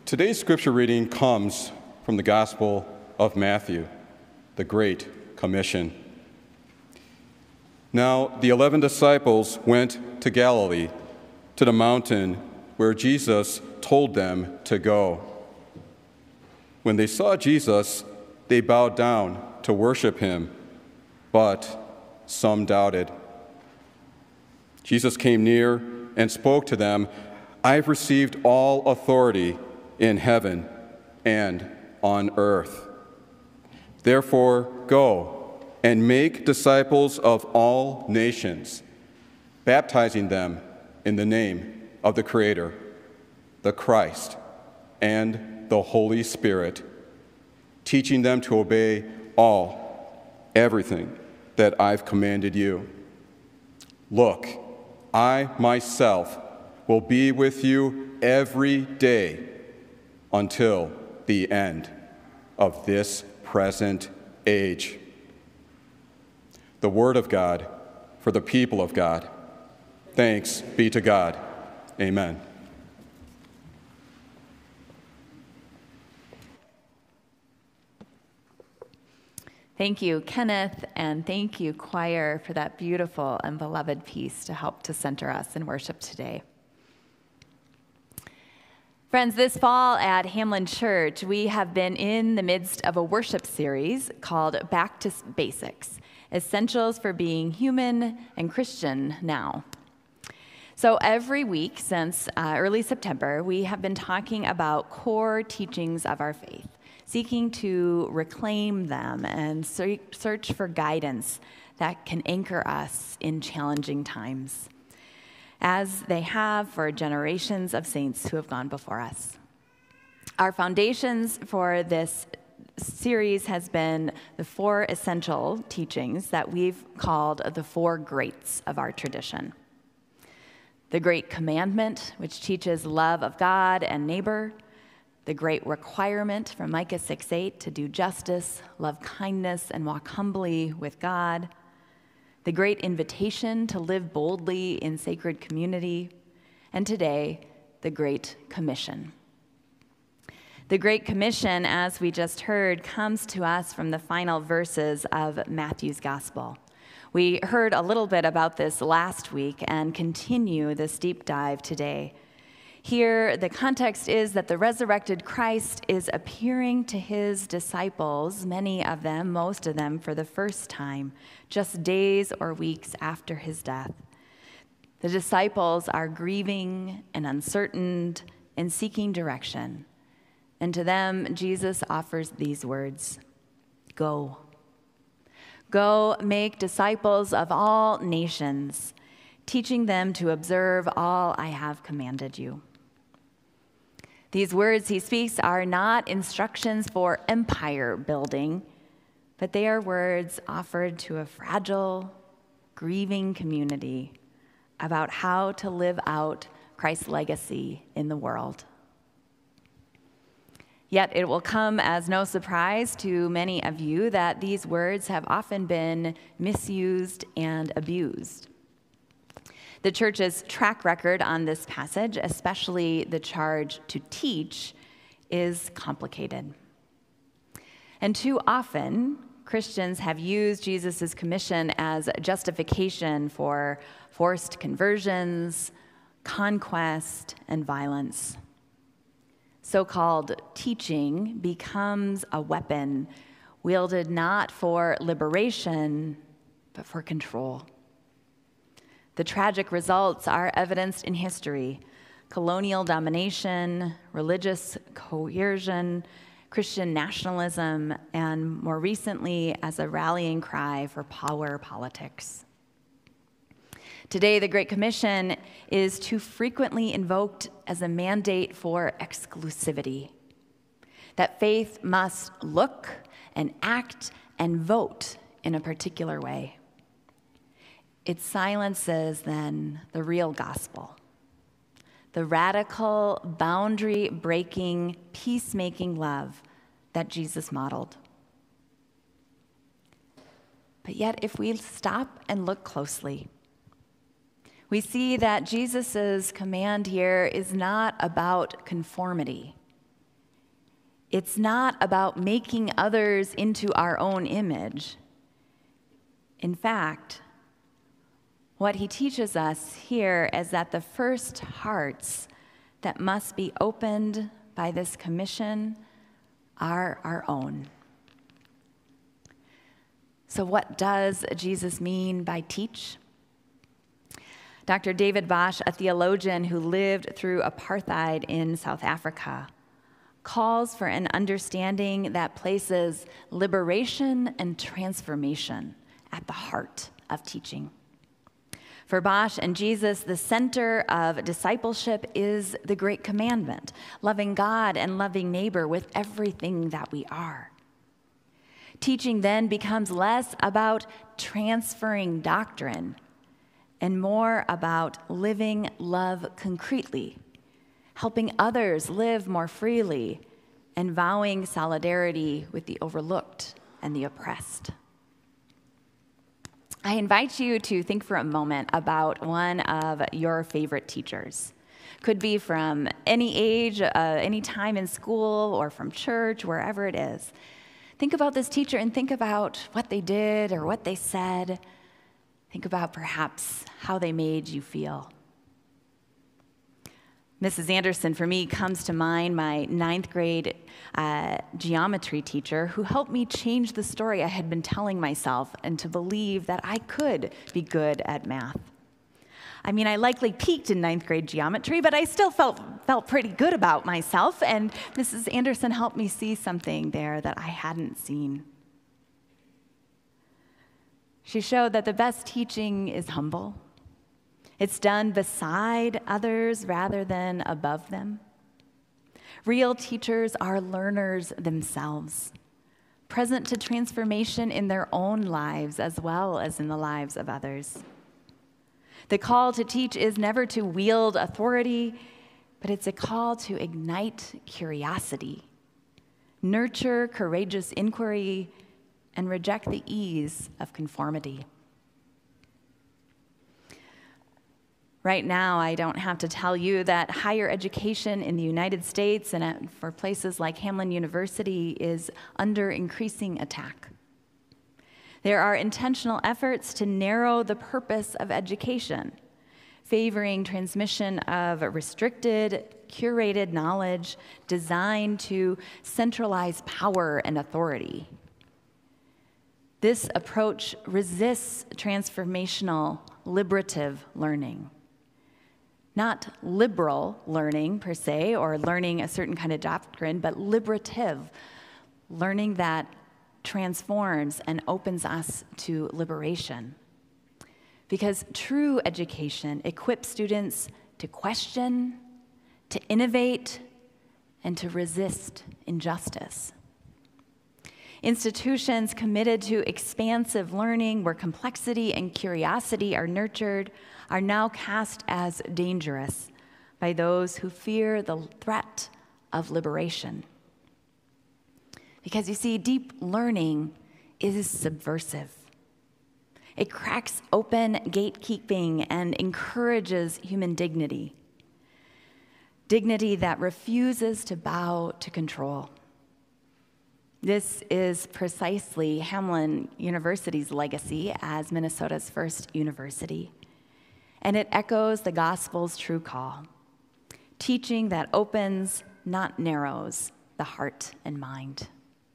Today's scripture reading comes from the Gospel of Matthew, the Great Commission. Now the 11 disciples went to Galilee, to the mountain where Jesus told them to go. When they saw Jesus, they bowed down to worship him, but some doubted. Jesus came near and spoke to them. "I've received all authority in heaven and on earth. Therefore, go and make disciples of all nations, baptizing them in the name of the Creator, the Christ, and the Holy Spirit, teaching them to obey everything that I've commanded you. Look, I myself will be with you every day until the end of this present age." The word of God for the people of God. Thanks be to God. Amen. Thank you, Kenneth, and thank you, choir, for that beautiful and beloved piece to help to center us in worship today. Friends, this fall at Hamlin Church, we have been in the midst of a worship series called Back to Basics, Essentials for Being Human and Christian Now. So every week since early September, we have been talking about core teachings of our faith, seeking to reclaim them and search for guidance that can anchor us in challenging times, as they have for generations of saints who have gone before us. Our foundations for this series has been the four essential teachings that we've called the four greats of our tradition. The Great Commandment, which teaches love of God and neighbor. The Great Requirement from Micah 6:8 to do justice, love kindness, and walk humbly with God. The Great Invitation to live boldly in sacred community. And today, the Great Commission. The Great Commission, as we just heard, comes to us from the final verses of Matthew's Gospel. We heard a little bit about this last week and continue this deep dive today. Here, the context is that the resurrected Christ is appearing to his disciples, many of them, most of them, for the first time, just days or weeks after his death. The disciples are grieving and uncertain and seeking direction. And to them, Jesus offers these words, "Go. Go make disciples of all nations, teaching them to observe all I have commanded you." These words he speaks are not instructions for empire building, but they are words offered to a fragile, grieving community about how to live out Christ's legacy in the world. Yet it will come as no surprise to many of you that these words have often been misused and abused. The church's track record on this passage, especially the charge to teach, is complicated. And too often, Christians have used Jesus' commission as justification for forced conversions, conquest, and violence. So-called teaching becomes a weapon wielded not for liberation, but for control. The tragic results are evidenced in history: colonial domination, religious coercion, Christian nationalism, and more recently, as a rallying cry for power politics. Today, the Great Commission is too frequently invoked as a mandate for exclusivity, that faith must look and act and vote in a particular way. It silences, then, the real gospel, the radical, boundary-breaking, peacemaking love that Jesus modeled. But yet, if we stop and look closely, we see that Jesus' command here is not about conformity, It's not about making others into our own image. In fact, what he teaches us here is that the first hearts that must be opened by this commission are our own. So what does Jesus mean by teach? Dr. David Bosch, a theologian who lived through apartheid in South Africa, calls for an understanding that places liberation and transformation at the heart of teaching. For Bosch and Jesus, the center of discipleship is the great commandment, loving God and loving neighbor with everything that we are. Teaching then becomes less about transferring doctrine and more about living love concretely, helping others live more freely, and vowing solidarity with the overlooked and the oppressed. I invite you to think for a moment about one of your favorite teachers. Could be from any age, any time in school, or from church, wherever it is. Think about this teacher and think about what they did or what they said. Think about perhaps how they made you feel. Mrs. Anderson, for me, comes to mind, my 9th grade geometry teacher who helped me change the story I had been telling myself and to believe that I could be good at math. I mean, I likely peaked in 9th grade geometry, but I still felt pretty good about myself, and Mrs. Anderson helped me see something there that I hadn't seen. She showed that the best teaching is humble. It's done beside others rather than above them. Real teachers are learners themselves, present to transformation in their own lives as well as in the lives of others. The call to teach is never to wield authority, but it's a call to ignite curiosity, nurture courageous inquiry, and reject the ease of conformity. Right now, I don't have to tell you that higher education in the United States and for places like Hamline University is under increasing attack. There are intentional efforts to narrow the purpose of education, favoring transmission of restricted, curated knowledge designed to centralize power and authority. This approach resists transformational, liberative learning. Not liberal learning, per se, or learning a certain kind of doctrine, but liberative, learning that transforms and opens us to liberation. Because true education equips students to question, to innovate, and to resist injustice. Institutions committed to expansive learning, where complexity and curiosity are nurtured, are now cast as dangerous by those who fear the threat of liberation. Because you see, deep learning is subversive. It cracks open gatekeeping and encourages human dignity. Dignity that refuses to bow to control. This is precisely Hamline University's legacy as Minnesota's first university. And it echoes the gospel's true call, teaching that opens, not narrows, the heart and mind.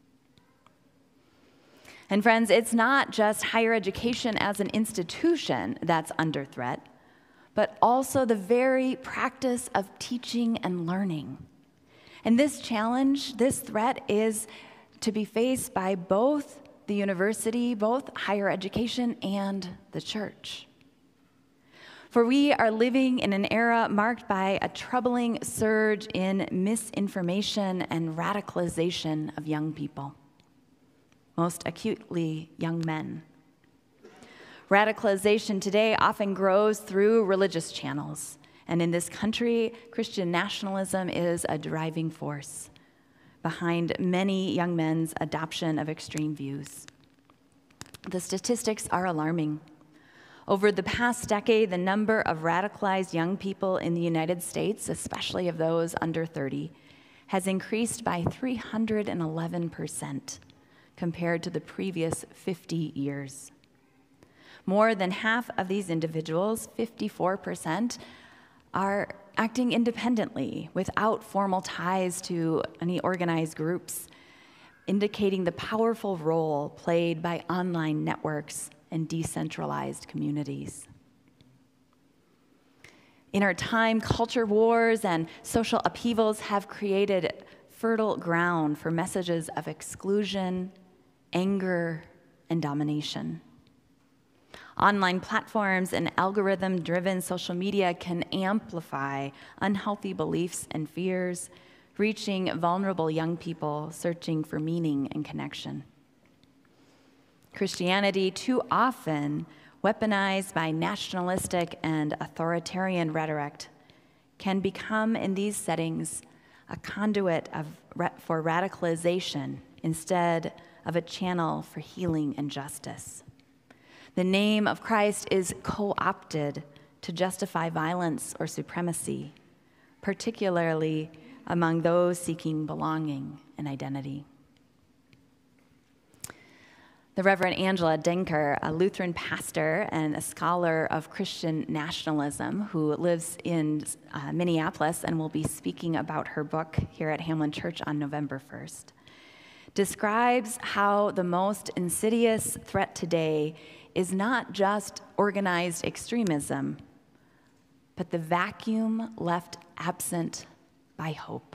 And friends, it's not just higher education as an institution that's under threat, but also the very practice of teaching and learning. And this challenge, this threat, is to be faced by both the university, both higher education, and the church. For we are living in an era marked by a troubling surge in misinformation and radicalization of young people, most acutely young men. Radicalization today often grows through religious channels, and in this country, Christian nationalism is a driving force behind many young men's adoption of extreme views. The statistics are alarming. Over the past decade, the number of radicalized young people in the United States, especially of those under 30, has increased by 311% compared to the previous 50 years. More than half of these individuals, 54%, are acting independently without formal ties to any organized groups, indicating the powerful role played by online networks and decentralized communities. In our time, culture wars and social upheavals have created fertile ground for messages of exclusion, anger, and domination. Online platforms and algorithm-driven social media can amplify unhealthy beliefs and fears, reaching vulnerable young people searching for meaning and connection. Christianity, too often weaponized by nationalistic and authoritarian rhetoric, can become, in these settings, a conduit for radicalization instead of a channel for healing and justice. The name of Christ is co-opted to justify violence or supremacy, particularly among those seeking belonging and identity. The Reverend Angela Denker, a Lutheran pastor and a scholar of Christian nationalism who lives in Minneapolis and will be speaking about her book here at Hamlin Church on November 1st, describes how the most insidious threat today is not just organized extremism, but the vacuum left absent by hope.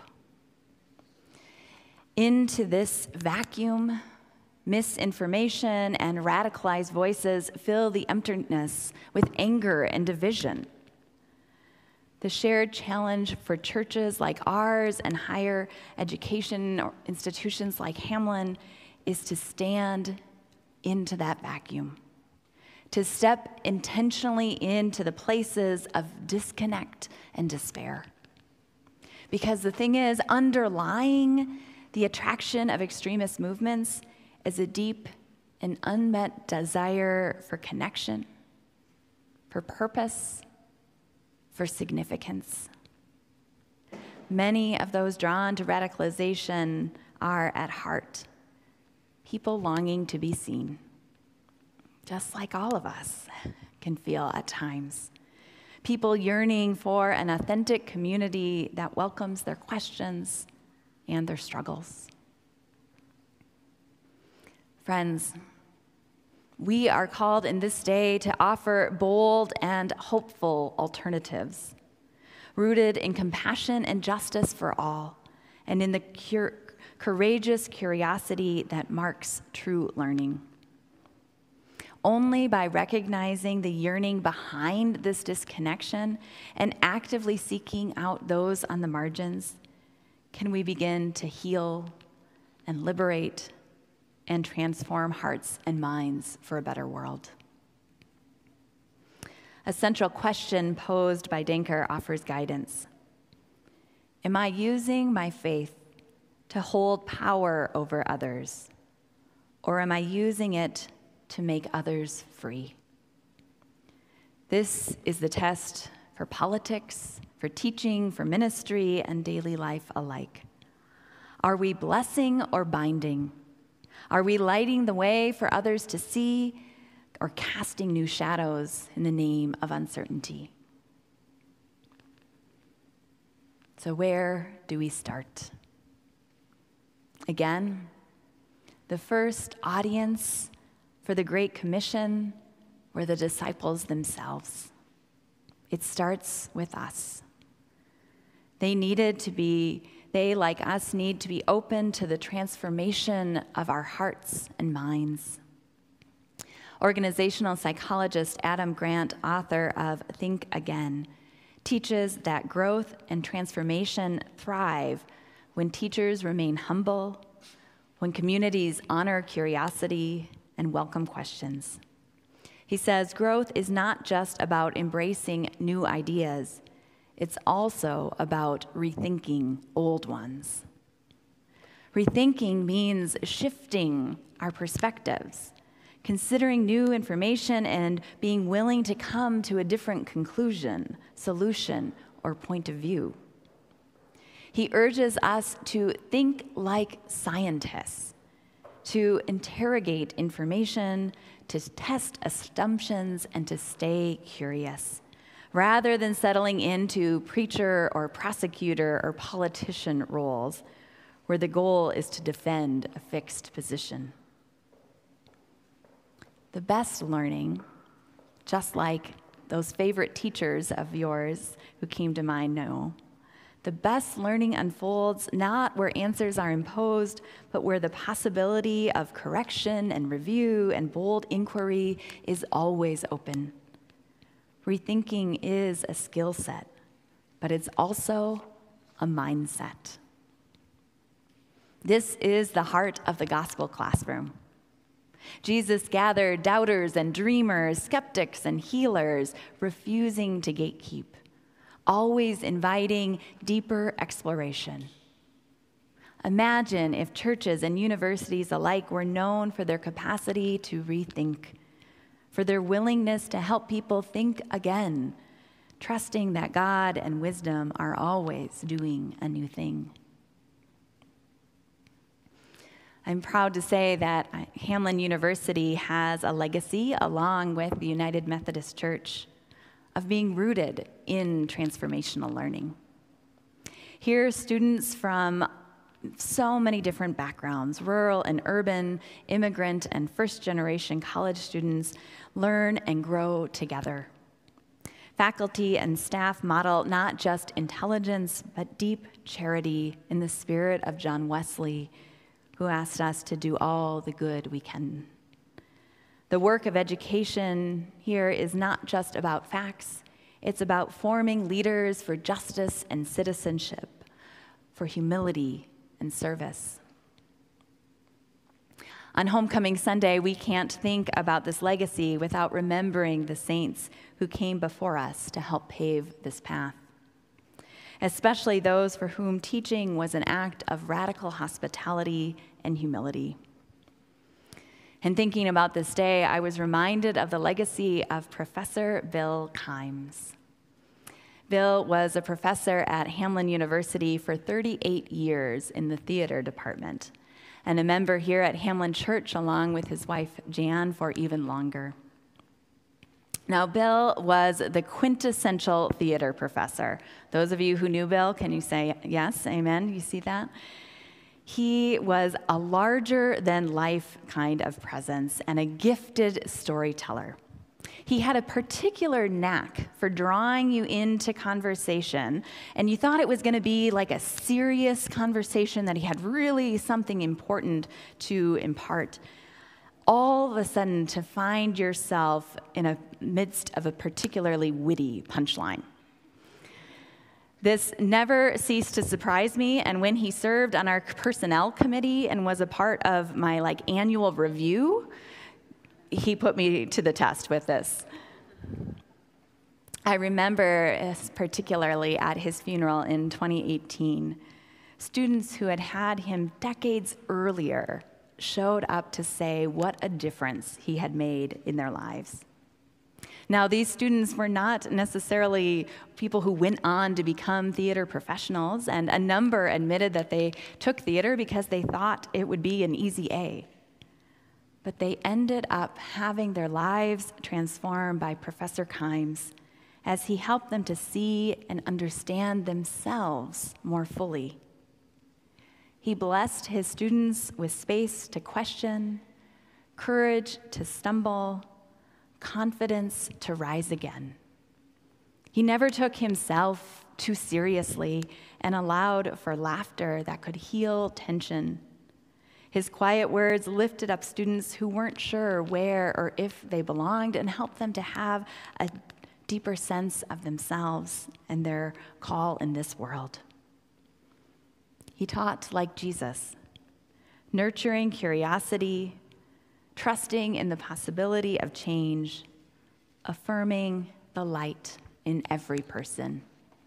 Into this vacuum, misinformation and radicalized voices fill the emptiness with anger and division. The shared challenge for churches like ours and higher education institutions like Hamlin is to stand into that vacuum, to step intentionally into the places of disconnect and despair. Because the thing is, underlying the attraction of extremist movements is a deep and unmet desire for connection, for purpose, for significance. Many of those drawn to radicalization are, at heart, people longing to be seen, just like all of us can feel at times. People yearning for an authentic community that welcomes their questions and their struggles. Friends, we are called in this day to offer bold and hopeful alternatives, rooted in compassion and justice for all, and in the courageous curiosity that marks true learning. Only by recognizing the yearning behind this disconnection and actively seeking out those on the margins can we begin to heal and liberate and transform hearts and minds for a better world. A central question posed by Denker offers guidance. Am I using my faith to hold power over others, or am I using it to make others free? This is the test for politics, for teaching, for ministry, and daily life alike. Are we blessing or binding? Are we lighting the way for others to see, or casting new shadows in the name of uncertainty? So where do we start? Again, the first audience for the Great Commission were the disciples themselves. It starts with us. They, like us, need to be open to the transformation of our hearts and minds. Organizational psychologist Adam Grant, author of Think Again, teaches that growth and transformation thrive when teachers remain humble, when communities honor curiosity and welcome questions. He says growth is not just about embracing new ideas, it's also about rethinking old ones. Rethinking means shifting our perspectives, considering new information, and being willing to come to a different conclusion, solution, or point of view. He urges us to think like scientists, to interrogate information, to test assumptions, and to stay curious, rather than settling into preacher or prosecutor or politician roles where the goal is to defend a fixed position. The best learning, just like those favorite teachers of yours who came to mind know, the best learning unfolds not where answers are imposed, but where the possibility of correction and review and bold inquiry is always open. Rethinking is a skill set, but it's also a mindset. This is the heart of the gospel classroom. Jesus gathered doubters and dreamers, skeptics and healers, refusing to gatekeep, always inviting deeper exploration. Imagine if churches and universities alike were known for their capacity to rethink, for their willingness to help people think again, trusting that God and wisdom are always doing a new thing. I'm proud to say that Hamline University has a legacy, along with the United Methodist Church, of being rooted in transformational learning. Here, students from so many different backgrounds, rural and urban, immigrant and first-generation college students, learn and grow together. Faculty and staff model not just intelligence, but deep charity in the spirit of John Wesley, who asked us to do all the good we can. The work of education here is not just about facts, it's about forming leaders for justice and citizenship, for humility and service. On Homecoming Sunday, we can't think about this legacy without remembering the saints who came before us to help pave this path, especially those for whom teaching was an act of radical hospitality and humility. In thinking about this day, I was reminded of the legacy of Professor Bill Kimes. Bill was a professor at Hamline University for 38 years in the theater department, and a member here at Hamline Church along with his wife Jan for even longer. Now, Bill was the quintessential theater professor. Those of you who knew Bill, can you say yes, amen? You see that? He was a larger-than-life kind of presence and a gifted storyteller. He had a particular knack for drawing you into conversation, and you thought it was going to be like a serious conversation, that he had really something important to impart. All of a sudden, to find yourself in the midst of a particularly witty punchline. This never ceased to surprise me, and when he served on our personnel committee and was a part of my annual review, he put me to the test with this. I remember, particularly at his funeral in 2018, students who had had him decades earlier showed up to say what a difference he had made in their lives. Now, these students were not necessarily people who went on to become theater professionals, and a number admitted that they took theater because they thought it would be an easy A. But they ended up having their lives transformed by Professor Kimes as he helped them to see and understand themselves more fully. He blessed his students with space to question, courage to stumble, confidence to rise again. He never took himself too seriously and allowed for laughter that could heal tension. His quiet words lifted up students who weren't sure where or if they belonged and helped them to have a deeper sense of themselves and their call in this world. He taught like Jesus, nurturing curiosity, trusting in the possibility of change, affirming the light in every person.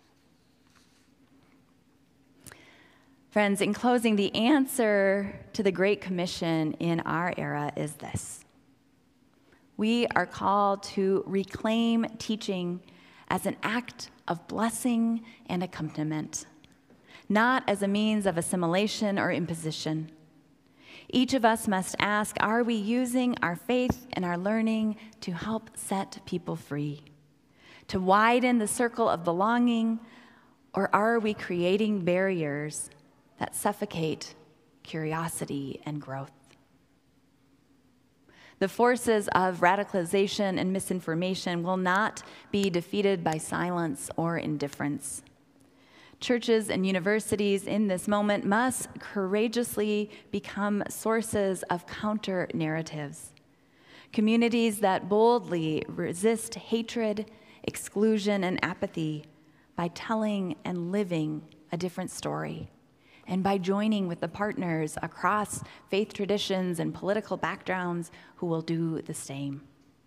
Friends, in closing, the answer to the Great Commission in our era is this. We are called to reclaim teaching as an act of blessing and accompaniment, not as a means of assimilation or imposition. Each of us must ask, are we using our faith and our learning to help set people free, to widen the circle of belonging, or are we creating barriers that suffocate curiosity and growth? The forces of radicalization and misinformation will not be defeated by silence or indifference. Churches and universities in this moment must courageously become sources of counter-narratives, communities that boldly resist hatred, exclusion, and apathy by telling and living a different story, and by joining with the partners across faith traditions and political backgrounds who will do the same.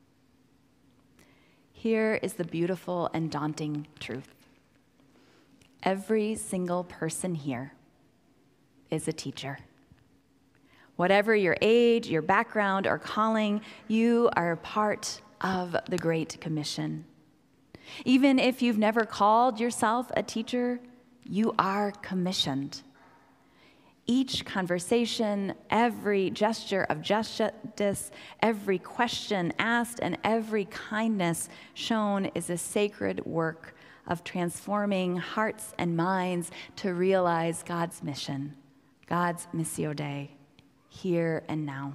Here is the beautiful and daunting truth. Every single person here is a teacher. Whatever your age, your background, or calling, you are a part of the Great Commission. Even if you've never called yourself a teacher, you are commissioned. Each conversation, every gesture of justice, every question asked, and every kindness shown is a sacred work of transforming hearts and minds to realize God's mission, God's Missio Dei, here and now.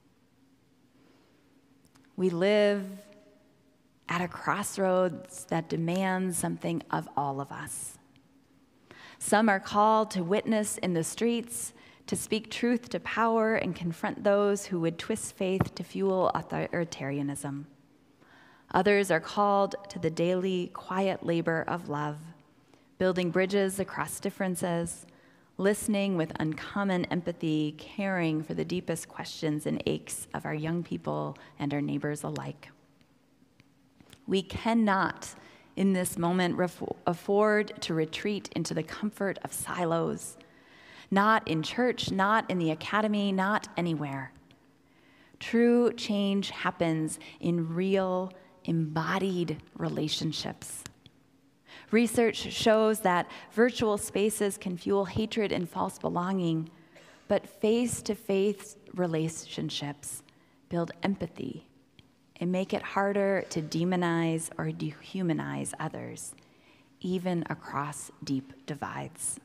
We live at a crossroads that demands something of all of us. Some are called to witness in the streets, to speak truth to power and confront those who would twist faith to fuel authoritarianism. Others are called to the daily, quiet labor of love, building bridges across differences, listening with uncommon empathy, caring for the deepest questions and aches of our young people and our neighbors alike. We cannot, in this moment, afford to retreat into the comfort of silos, not in church, not in the academy, not anywhere. True change happens in real, embodied relationships. Research shows that virtual spaces can fuel hatred and false belonging, but face-to-face relationships build empathy and make it harder to demonize or dehumanize others, even across deep divides.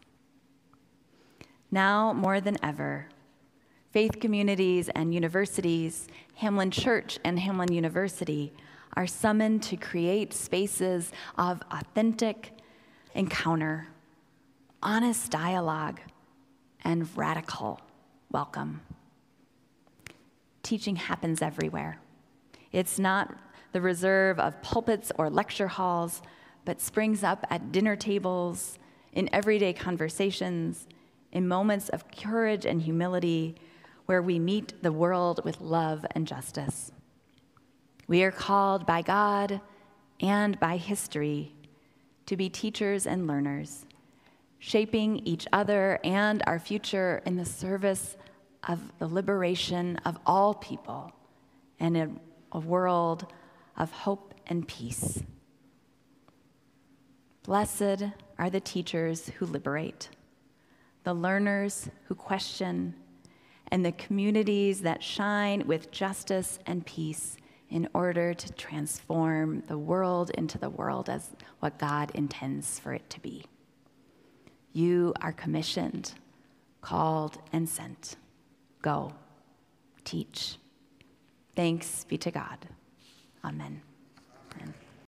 Now, more than ever, faith communities and universities, Hamline Church and Hamline University, are summoned to create spaces of authentic encounter, honest dialogue, and radical welcome. Teaching happens everywhere. It's not the reserve of pulpits or lecture halls, but springs up at dinner tables, in everyday conversations, in moments of courage and humility, where we meet the world with love and justice. We are called by God and by history to be teachers and learners, shaping each other and our future in the service of the liberation of all people and in a world of hope and peace. Blessed are the teachers who liberate, the learners who question, and the communities that shine with justice and peace in order to transform the world into the world as what God intends for it to be. You are commissioned, called, and sent. Go, teach. Thanks be to God. Amen. Amen.